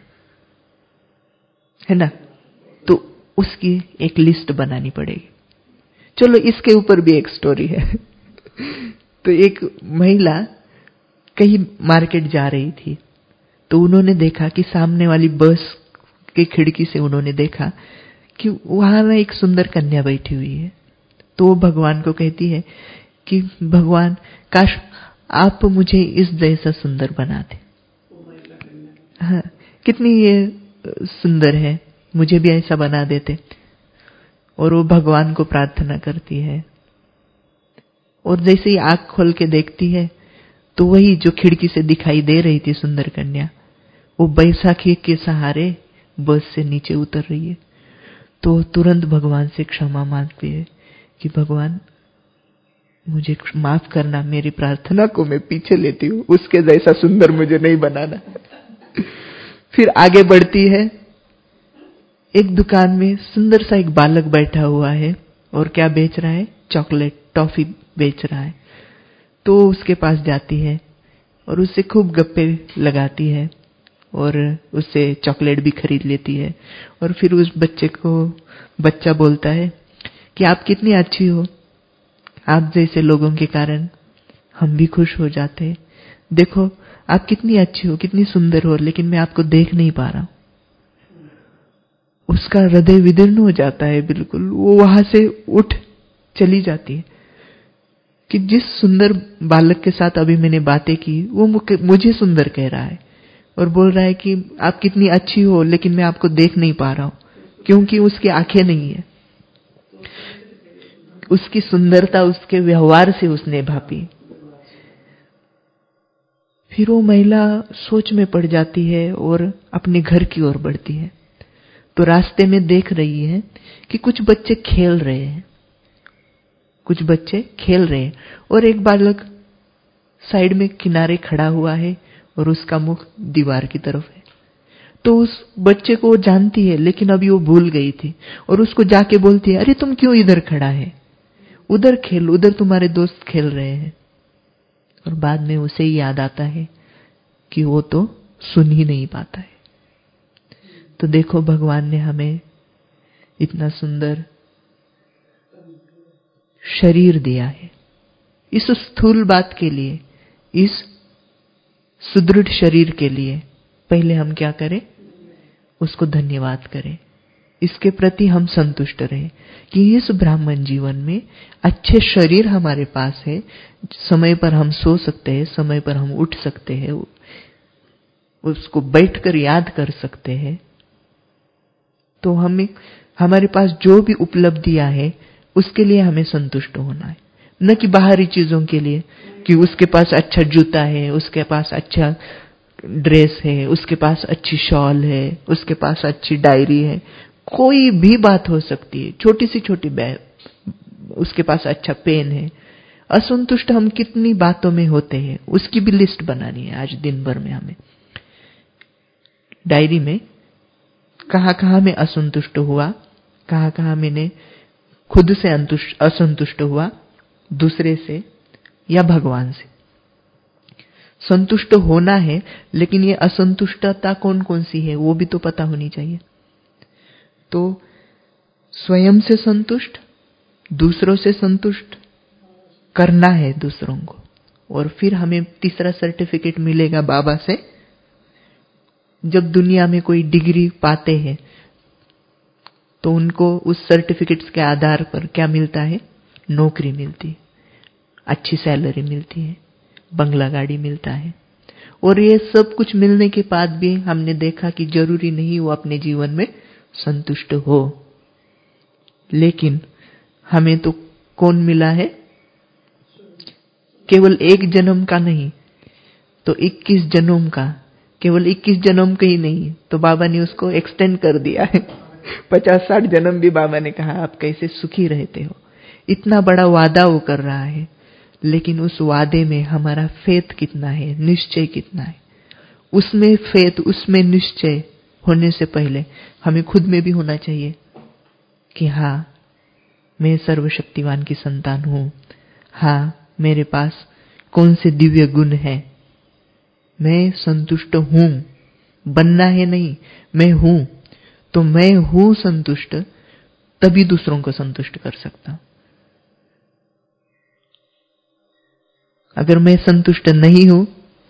है ना? तो उसकी एक लिस्ट बनानी पड़ेगी। चलो इसके ऊपर भी एक स्टोरी है। तो एक महिला कहीं मार्केट जा रही थी, तो उन्होंने देखा कि सामने वाली बस की खिड़की से उन्होंने देखा कि वहां में एक सुंदर कन्या बैठी हुई है। तो वो भगवान को कहती है कि भगवान, काश आप मुझे इस जैसा सुंदर बना दे। हाँ, कितनी ये सुंदर है, मुझे भी ऐसा बना देते। और वो भगवान को प्रार्थना करती है। और जैसे ही आंख खोल के देखती है तो वही जो खिड़की से दिखाई दे रही थी सुंदर कन्या, वो बैसाखी के सहारे बस से नीचे उतर रही है। तो तुरंत भगवान से क्षमा मांगती है कि भगवान मुझे माफ करना, मेरी प्रार्थना को मैं पीछे लेती हूँ, उसके जैसा सुंदर मुझे नहीं बनाना। फिर आगे बढ़ती है। एक दुकान में सुंदर सा एक बालक बैठा हुआ है और क्या बेच रहा है? चॉकलेट, टॉफी बेच रहा है। तो उसके पास जाती है और उससे खूब गप्पे लगाती है और उससे चॉकलेट भी खरीद लेती है। और फिर उस बच्चे को बच्चा बोलता है कि आप कितनी अच्छी हो, आप जैसे लोगों के कारण हम भी खुश हो जाते हैं। देखो आप कितनी अच्छी हो, कितनी सुंदर हो, लेकिन मैं आपको देख नहीं पा रहा हूं। उसका हृदय विदीर्ण हो जाता है बिल्कुल। वो वहां से उठ चली जाती है कि जिस सुंदर बालक के साथ अभी मैंने बातें की वो मुझे सुंदर कह रहा है और बोल रहा है कि आप कितनी अच्छी हो, लेकिन मैं आपको देख नहीं पा रहा हूं, क्योंकि उसकी आंखें नहीं है। उसकी सुंदरता उसके व्यवहार से उसने भापी। फिर वो महिला सोच में पड़ जाती है और अपने घर की ओर बढ़ती है। तो रास्ते में देख रही है कि कुछ बच्चे खेल रहे हैं, कुछ बच्चे खेल रहे हैं और एक बालक साइड में किनारे खड़ा हुआ है और उसका मुख दीवार की तरफ है। तो उस बच्चे को वो जानती है, लेकिन अभी वो भूल गई थी और उसको जाके बोलती है, अरे तुम क्यों इधर खड़ा है, उधर खेल, उधर तुम्हारे दोस्त खेल रहे हैं। और बाद में उसे ही याद आता है कि वो तो सुन ही नहीं पाता है। तो देखो भगवान ने हमें इतना सुंदर शरीर दिया है। इस स्थूल बात के लिए, इस सुदृढ़ शरीर के लिए पहले हम क्या करें? उसको धन्यवाद करें, इसके प्रति हम संतुष्ट रहें कि इस ब्राह्मण जीवन में अच्छे शरीर हमारे पास है, समय पर हम सो सकते हैं, समय पर हम उठ सकते हैं, उसको बैठकर याद कर सकते हैं। तो हमें हमारे पास जो भी उपलब्धियां है उसके लिए हमें संतुष्ट होना है, न कि बाहरी चीजों के लिए कि उसके पास अच्छा जूता है, उसके पास अच्छा ड्रेस है, उसके पास अच्छी शॉल है, उसके पास अच्छी डायरी है। कोई भी बात हो सकती है, छोटी सी छोटी बैग, उसके पास अच्छा पेन है। असंतुष्ट हम कितनी बातों में होते हैं उसकी भी लिस्ट बनानी है आज दिन भर में। हमें डायरी में कहां कहां मैं असंतुष्ट हुआ, कहां कहां मैंने खुद से असंतुष्ट हुआ, दूसरे से या भगवान से। संतुष्ट होना है, लेकिन ये असंतुष्टता कौन कौन सी है वो भी तो पता होनी चाहिए। तो स्वयं से संतुष्ट, दूसरों से संतुष्ट करना है दूसरों को। और फिर हमें तीसरा सर्टिफिकेट मिलेगा बाबा से। जब दुनिया में कोई डिग्री पाते हैं तो उनको उस सर्टिफिकेट्स के आधार पर क्या मिलता है? नौकरी मिलती है, अच्छी सैलरी मिलती है, बंगला गाड़ी मिलता है। और ये सब कुछ मिलने के बाद भी हमने देखा कि जरूरी नहीं वो अपने जीवन में संतुष्ट हो। लेकिन हमें तो कौन मिला है? केवल एक जन्म का नहीं तो इक्कीस जन्म का, केवल इक्कीस जन्म का ही नहीं, तो बाबा ने उसको एक्सटेंड कर दिया है। पचास साठ जन्म भी बाबा ने कहा आप कैसे सुखी रहते हो। इतना बड़ा वादा वो कर रहा है, लेकिन उस वादे में हमारा फेथ कितना है, निश्चय कितना है। उसमें फेथ, उसमें निश्चय होने से पहले हमें खुद में भी होना चाहिए कि हाँ मैं सर्वशक्तिवान की संतान हूं, हाँ मेरे पास कौन से दिव्य गुण है, मैं संतुष्ट हूं। बनना है नहीं, मैं हूं, तो मैं हूं संतुष्ट, तभी दूसरों को संतुष्ट कर सकता हूं। अगर मैं संतुष्ट नहीं हूं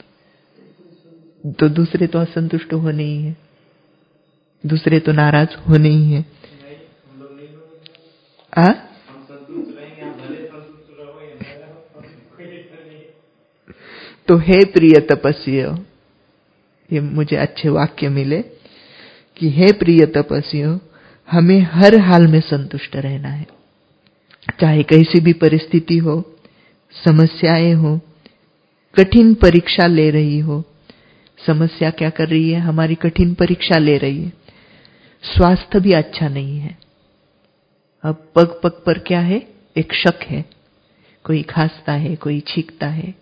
तो दूसरे तो असंतुष्ट होने ही है, दूसरे तो नाराज होने ही है। आ? तो हे प्रिय तपस्वियों, ये मुझे अच्छे वाक्य मिले कि हे प्रिय तपस्वियों, हमें हर हाल में संतुष्ट रहना है। चाहे कैसी भी परिस्थिति हो, समस्याएं हो, कठिन परीक्षा ले रही हो। समस्या क्या कर रही है? हमारी कठिन परीक्षा ले रही है। स्वास्थ्य भी अच्छा नहीं है। अब पग पग पर क्या है? एक शक है, कोई खांसता है, कोई छींकता है,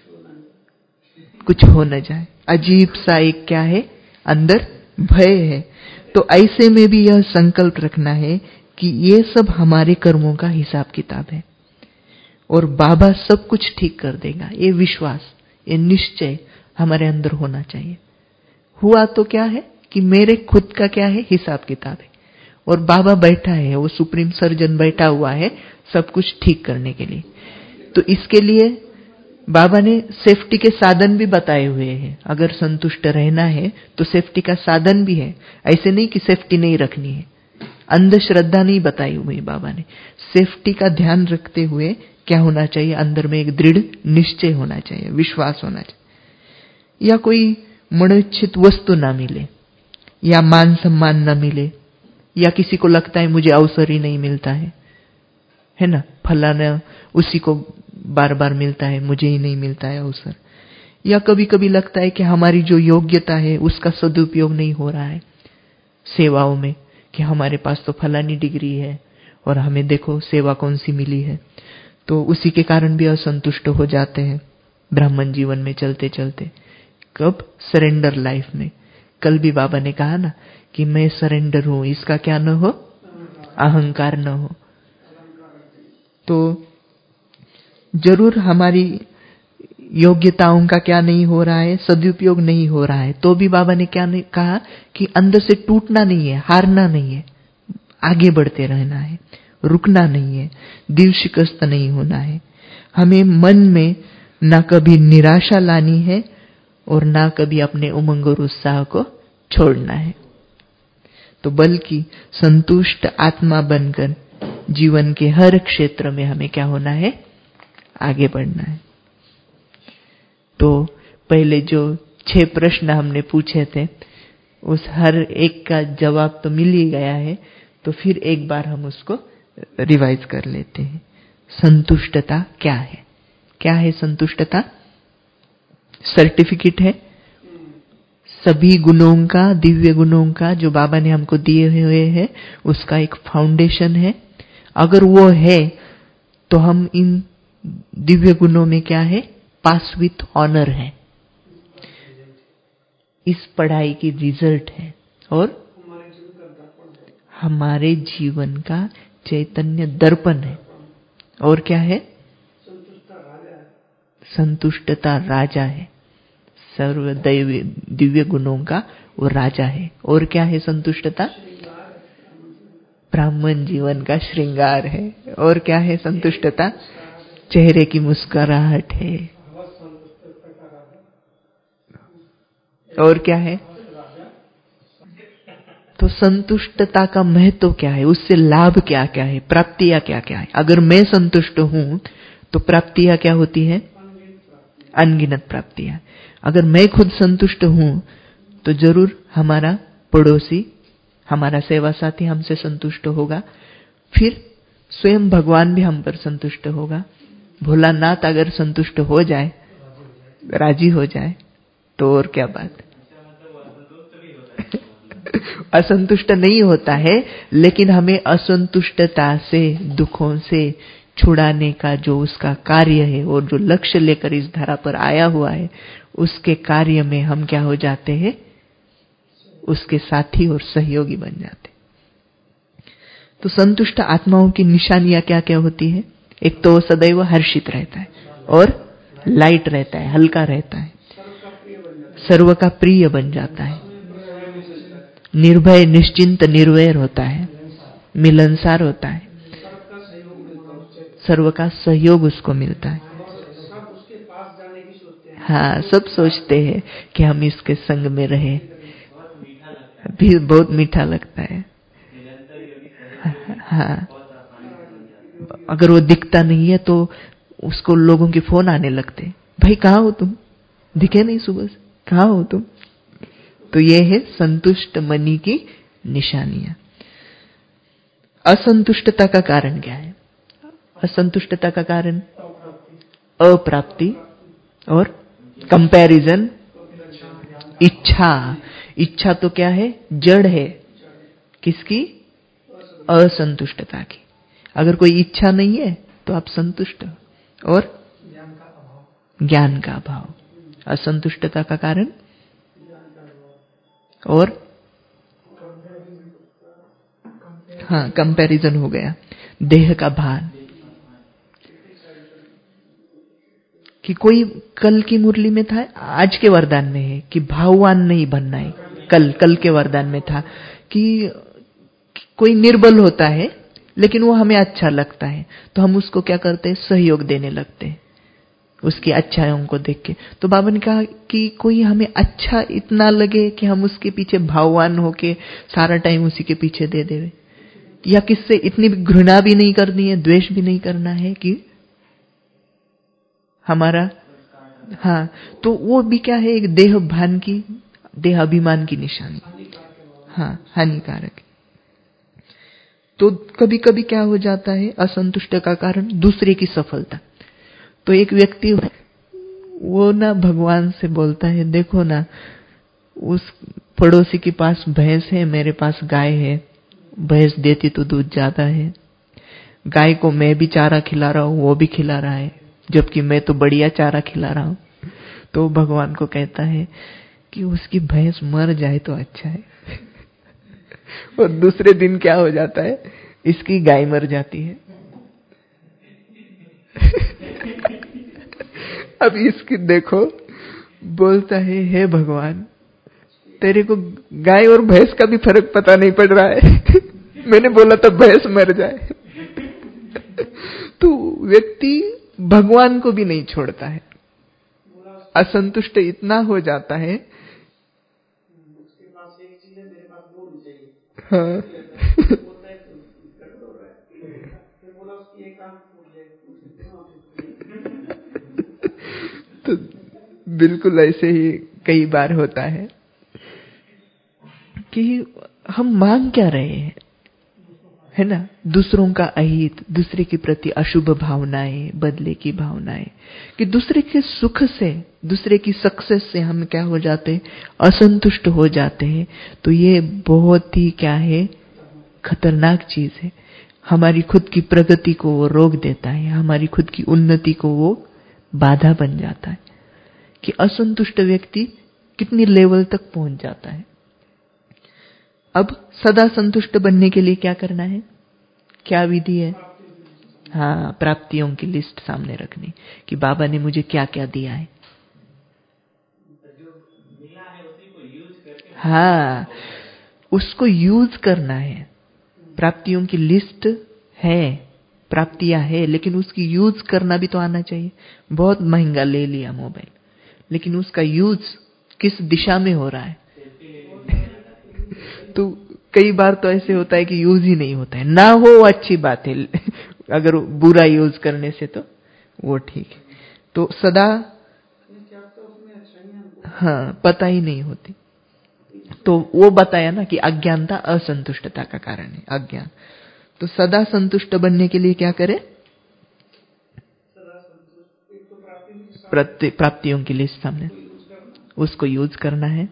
कुछ हो न जाए। अजीब सा एक क्या है? अंदर भय है। तो ऐसे में भी यह संकल्प रखना है कि ये सब हमारे कर्मों का हिसाब किताब है और बाबा सब कुछ ठीक कर देगा। ये विश्वास, ये निश्चय हमारे अंदर होना चाहिए। हुआ तो क्या है कि मेरे खुद का क्या है? हिसाब किताब है, और बाबा बैठा है, वो सुप्रीम सर्जन बैठा हुआ है सब कुछ ठीक करने के लिए। तो इसके लिए बाबा ने सेफ्टी के साधन भी बताए हुए हैं। अगर संतुष्ट रहना है तो सेफ्टी का साधन भी है। ऐसे नहीं कि सेफ्टी नहीं रखनी है, अंधश्रद्धा नहीं बताई हुई बाबा ने। सेफ्टी का ध्यान रखते हुए क्या होना चाहिए? अंदर में एक दृढ़ निश्चय होना चाहिए, विश्वास होना चाहिए। या कोई मनोइच्छित वस्तु ना मिले, या मान सम्मान ना मिले, या किसी को लगता है मुझे अवसर ही नहीं मिलता है, है ना, फलाना उसी को बार बार मिलता है, मुझे ही नहीं मिलता है अवसर। या कभी कभी लगता है कि हमारी जो योग्यता है उसका सदुपयोग नहीं हो रहा है सेवाओं में, कि हमारे पास तो फलानी डिग्री है और हमें देखो सेवा कौन सी मिली है। तो उसी के कारण भी असंतुष्ट हो जाते हैं ब्राह्मण जीवन में चलते चलते। कब? सरेंडर लाइफ में। कल भी बाबा ने कहा ना कि मैं सरेंडर हूं, इसका क्या न हो? अहंकार न हो। तो जरूर हमारी योग्यताओं का क्या नहीं हो रहा है? सदुपयोग नहीं हो रहा है। तो भी बाबा ने क्या नहीं कहा कि अंदर से टूटना नहीं है, हारना नहीं है, आगे बढ़ते रहना है, रुकना नहीं है, दिल शिकस्त नहीं होना है। हमें मन में ना कभी निराशा लानी है और ना कभी अपने उमंग और उत्साह को छोड़ना है। तो बल्कि संतुष्ट आत्मा बनकर जीवन के हर क्षेत्र में हमें क्या होना है? आगे बढ़ना है। तो पहले जो छह प्रश्न हमने पूछे थे उस हर एक का जवाब तो मिल ही गया है, तो फिर एक बार हम उसको रिवाइज कर लेते हैं। संतुष्टता क्या है? क्या है संतुष्टता? सर्टिफिकेट है सभी गुणों का, दिव्य गुणों का जो बाबा ने हमको दिए हुए हैं, उसका एक फाउंडेशन है। अगर वो है तो हम इन दिव्य गुणों में क्या है? पास विथ ऑनर है। इस पढ़ाई की रिजल्ट है और हमारे जीवन का चैतन्य दर्पण है। और क्या है? संतुष्टता राजा है, सर्व दैवी दिव्य गुणों का वो राजा है। और क्या है संतुष्टता? ब्राह्मण जीवन का श्रृंगार है। और क्या है संतुष्टता? चेहरे की मुस्कुराहट है। और क्या है? तो संतुष्टता का महत्व क्या है? उससे लाभ क्या क्या है? प्राप्तियां क्या क्या है? अगर मैं संतुष्ट हूं तो प्राप्तियां क्या होती है? अनगिनत प्राप्तियां। अगर मैं खुद संतुष्ट हूं तो जरूर हमारा पड़ोसी, हमारा सेवा साथी हमसे संतुष्ट होगा, फिर स्वयं भगवान भी हम पर संतुष्ट होगा। भोलानाथ अगर संतुष्ट हो जाए, राजी हो जाए, तो और क्या बात। असंतुष्ट नहीं होता है, लेकिन हमें असंतुष्टता से, दुखों से छुड़ाने का जो उसका कार्य है और जो लक्ष्य लेकर इस धरा पर आया हुआ है, उसके कार्य में हम क्या हो जाते हैं, उसके साथी और सहयोगी बन जाते। तो संतुष्ट आत्माओं की निशानियां क्या क्या होती है? एक तो सदैव हर्षित रहता है और लाइट रहता है, हल्का रहता है, सर्व का प्रिय बन जाता है, निर्भय, निश्चिंत, निर्वैर होता है, मिलनसार होता है, सर्व का सहयोग उसको मिलता है। हाँ, सब सोचते हैं कि हम इसके संग में रहे, भी बहुत मीठा लगता है। हाँ, अगर वो दिखता नहीं है तो उसको लोगों के फोन आने लगते, भाई कहाँ हो तुम, दिखे नहीं सुबह से, कहाँ हो तुम। तो ये है संतुष्ट मनी की निशानियां। असंतुष्टता का कारण क्या है? असंतुष्टता का कारण अप्राप्ति और कंपैरिजन, इच्छा। इच्छा तो क्या है? जड़ है। किसकी? असंतुष्टता की। अगर कोई इच्छा नहीं है तो आप संतुष्ट हो। और ज्ञान का अभाव, असंतुष्टता का कारण। और हाँ, कंपैरिजन हो गया, देह का भान, कि कोई कल की मुरली में था, आज के वरदान में है कि भाववान नहीं बनना है। कल कल के वरदान में था कि कोई निर्बल होता है लेकिन वो हमें अच्छा लगता है, तो हम उसको क्या करते हैं? सहयोग देने लगते हैं उसकी अच्छाइयों को देख के। तो बाबा ने कहा कि कोई हमें अच्छा इतना लगे कि हम उसके पीछे भाववान होके सारा टाइम उसी के पीछे दे देवे, या किससे इतनी घृणा भी नहीं करनी है, द्वेष भी नहीं करना है कि हमारा, हाँ, तो वो भी क्या है? एक देह भान की, देह अभिमान की निशानी। हाँ, हानिकारक। तो कभी कभी क्या हो जाता है असंतुष्ट का कारण? दूसरे की सफलता। तो एक व्यक्ति वो ना भगवान से बोलता है, देखो ना, उस पड़ोसी के पास भैंस है, मेरे पास गाय है, भैंस देती तो दूध ज्यादा है, गाय को मैं भी चारा खिला रहा हूं, वो भी खिला रहा है, जबकि मैं तो बढ़िया चारा खिला रहा हूं। तो भगवान को कहता है कि उसकी भैंस मर जाए तो अच्छा है। और दूसरे दिन क्या हो जाता है? इसकी गाय मर जाती है। अब इसकी देखो, बोलता है, हे भगवान, तेरे को गाय और भैंस का भी फर्क पता नहीं पड़ रहा है। मैंने बोला था भैंस मर जाए। तो व्यक्ति भगवान को भी नहीं छोड़ता है, असंतुष्ट इतना हो जाता है। हाँ। तो बिल्कुल ऐसे ही कई बार होता है कि हम मांग क्या रहे हैं, है ना? दूसरों का अहित, दूसरे के प्रति अशुभ भावनाएं, बदले की भावनाएं, कि दूसरे के सुख से, दूसरे की सक्सेस से हम क्या हो जाते हैं? असंतुष्ट हो जाते हैं। तो ये बहुत ही क्या है? खतरनाक चीज है। हमारी खुद की प्रगति को वो रोक देता है, हमारी खुद की उन्नति को वो बाधा बन जाता है। कि असंतुष्ट व्यक्ति कितनी लेवल तक पहुंच जाता है। अब सदा संतुष्ट बनने के लिए क्या करना है? क्या विधि है? हाँ, प्राप्तियों की लिस्ट सामने रखनी कि बाबा ने मुझे क्या क्या दिया है। हाँ, उसको यूज करना है। प्राप्तियों की लिस्ट है, प्राप्तियां है, लेकिन उसकी यूज करना भी तो आना चाहिए। बहुत महंगा ले लिया मोबाइल, लेकिन उसका यूज किस दिशा में हो रहा है? तो कई बार तो ऐसे होता है कि यूज ही नहीं होता है। ना हो अच्छी बात है, अगर बुरा यूज करने से तो वो ठीक है। तो सदा हाँ, पता ही नहीं होती। तो वो बताया ना कि अज्ञानता असंतुष्टता का कारण है, अज्ञान। तो सदा संतुष्ट बनने के लिए क्या करें? प्राप्तियों के लिए सामने उसको यूज करना है।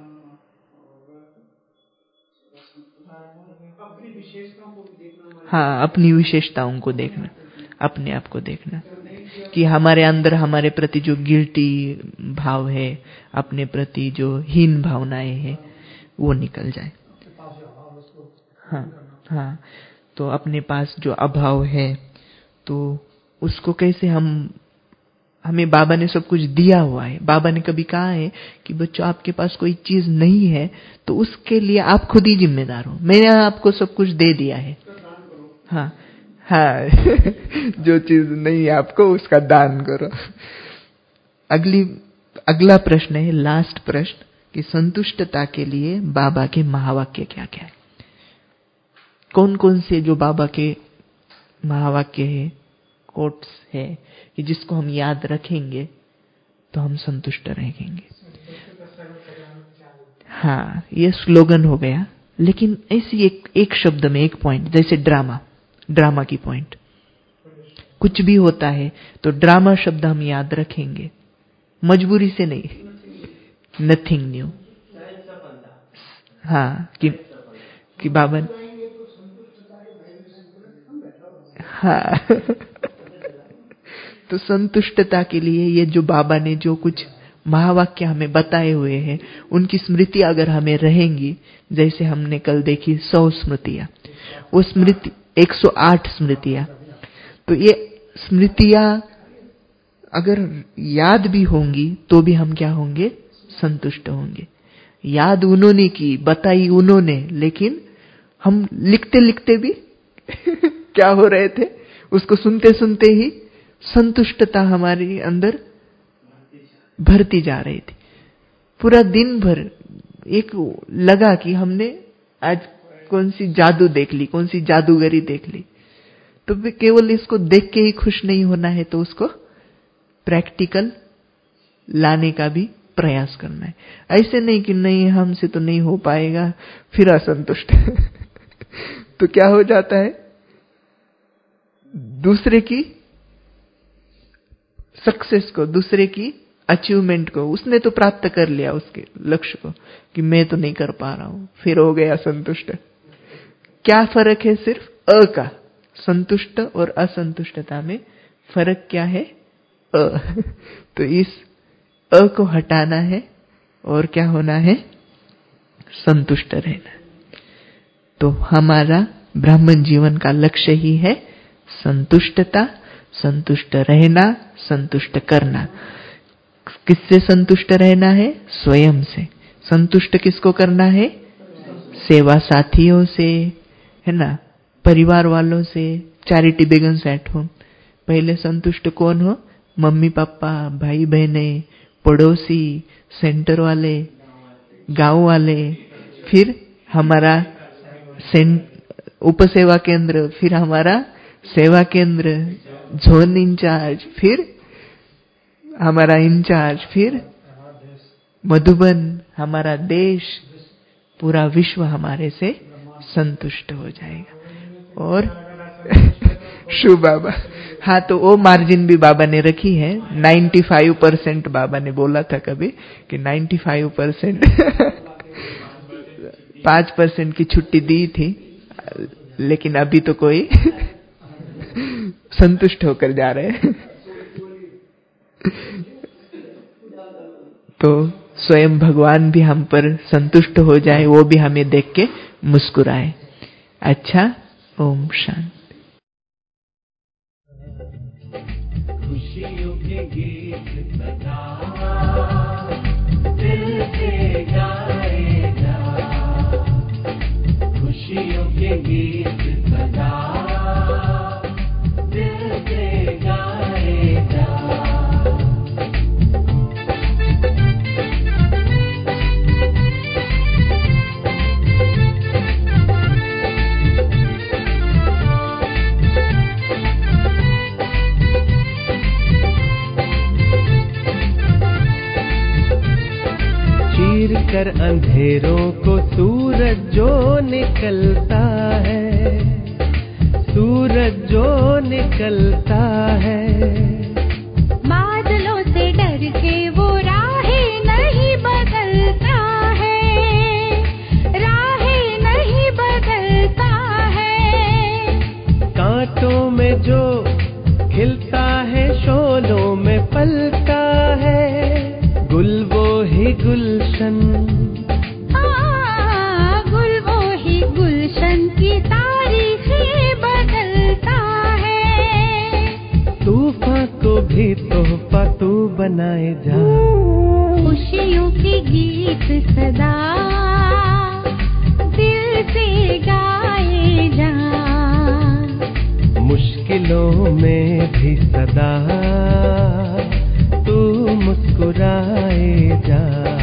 हाँ, अपनी विशेषताओं को देखना, अपने आप को देखना कि हमारे अंदर हमारे प्रति जो गिल्टी भाव है, अपने प्रति जो हीन भावनाएं हैं, वो निकल जाए। हाँ हाँ, तो अपने पास जो अभाव है तो उसको कैसे हम, हमें बाबा ने सब कुछ दिया हुआ है। बाबा ने कभी कहा है कि बच्चों आपके पास कोई चीज नहीं है तो उसके लिए आप खुद ही जिम्मेदार हो, मैंने आपको सब कुछ दे दिया है। हाँ हाँ जो चीज नहीं है आपको उसका दान करो। अगली अगला प्रश्न है, लास्ट प्रश्न, कि संतुष्टता के लिए बाबा के महावाक्य क्या क्या है? कौन कौन से जो बाबा के महावाक्य है, कोट्स है, कि जिसको हम याद रखेंगे तो हम संतुष्ट रहेंगे। हाँ, ये स्लोगन हो गया। लेकिन ऐसी एक एक शब्द में एक पॉइंट, जैसे ड्रामा, ड्रामा की पॉइंट, कुछ भी होता है तो ड्रामा शब्द हम याद रखेंगे, मजबूरी से नहीं, नथिंग न्यू। हाँ, कि कि बाबा, हाँ तो संतुष्टता के लिए ये जो बाबा ने जो कुछ महावाक्य हमें बताए हुए हैं, उनकी स्मृति अगर हमें रहेंगी, जैसे हमने कल देखी सौ स्मृतियां, वो स्मृति एक सौ आठ स्मृतियां, तो ये स्मृतियां अगर याद भी होंगी तो भी हम क्या होंगे? संतुष्ट होंगे। याद उन्होंने की, बताई उन्होंने, लेकिन हम लिखते लिखते भी क्या हो रहे थे? उसको सुनते सुनते ही संतुष्टता हमारे अंदर भरती जा रही थी। पूरा दिन भर एक लगा कि हमने आज कौन सी जादू देख ली, कौन सी जादूगरी देख ली। तो केवल इसको देख के ही खुश नहीं होना है, तो उसको प्रैक्टिकल लाने का भी प्रयास करना है। ऐसे नहीं कि नहीं हमसे तो नहीं हो पाएगा, फिर असंतुष्ट तो क्या हो जाता है? दूसरे की सक्सेस को, दूसरे की अचीवमेंट को, उसने तो प्राप्त कर लिया उसके लक्ष्य को, कि मैं तो नहीं कर पा रहा हूं, फिर हो गया संतुष्ट। क्या फर्क है? सिर्फ अ का। संतुष्ट और असंतुष्टता में फर्क क्या है? अ तो इस अ को हटाना है और क्या होना है? संतुष्ट रहना। तो हमारा ब्राह्मण जीवन का लक्ष्य ही है संतुष्टता, संतुष्ट रहना, संतुष्ट करना। किससे संतुष्ट रहना है? स्वयं से। संतुष्ट किसको करना है? सेवा साथियों से, है ना, परिवार वालों से, चैरिटी बिगन्स एट होम। पहले संतुष्ट कौन हो? मम्मी पापा, भाई बहने, पड़ोसी, सेंटर वाले, गांव वाले, फिर हमारा उप सेवा केंद्र, फिर हमारा सेवा केंद्र, जोन इंचार्ज, फिर हमारा इंचार्ज, फिर मधुबन, हमारा देश, पूरा विश्व हमारे से संतुष्ट हो जाएगा। और शु बाबा, हाँ, तो वो मार्जिन भी बाबा ने रखी है। पचानवे परसेंट बाबा ने बोला था कभी कि पचानवे परसेंट पांच परसेंट की छुट्टी दी थी, लेकिन अभी तो कोई संतुष्ट होकर जा रहे हैं। तो स्वयं भगवान भी हम पर संतुष्ट हो जाए, वो भी हमें देख के मुस्कुराए। अच्छा, ओम शांति। खुशियों के गीत सदा दिल से गाएगा, खुशियों के गीत सदा दिल से गाएगा। कर अंधेरों को सूरज जो निकलता है, सूरज जो निकलता है। बादलों से डर के वो राहें नहीं बदलता है, राहें नहीं बदलता है। कांटों में जो खिलता है शोलों में पलता है, गुल वो ही गुलशन, हाँ, गुल वो ही गुलशन की तारीखें बदलता है। तूफान को भी तोहफा तू बनाए जा, खुशियों के गीत सदा दिल से गाए जा। मुश्किलों में भी सदा तू मुस्कुराए जा।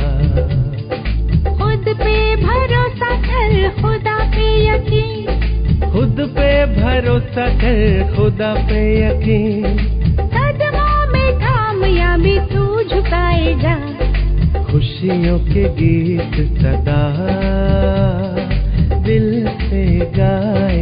खुद पे भरोसा कर, खुदा पे यकीन, खुद पे भरोसा कर, खुदा पे यकीन। कदमों में कामयाबी तू झुकाए जा। खुशियों के गीत सदा दिल से गाए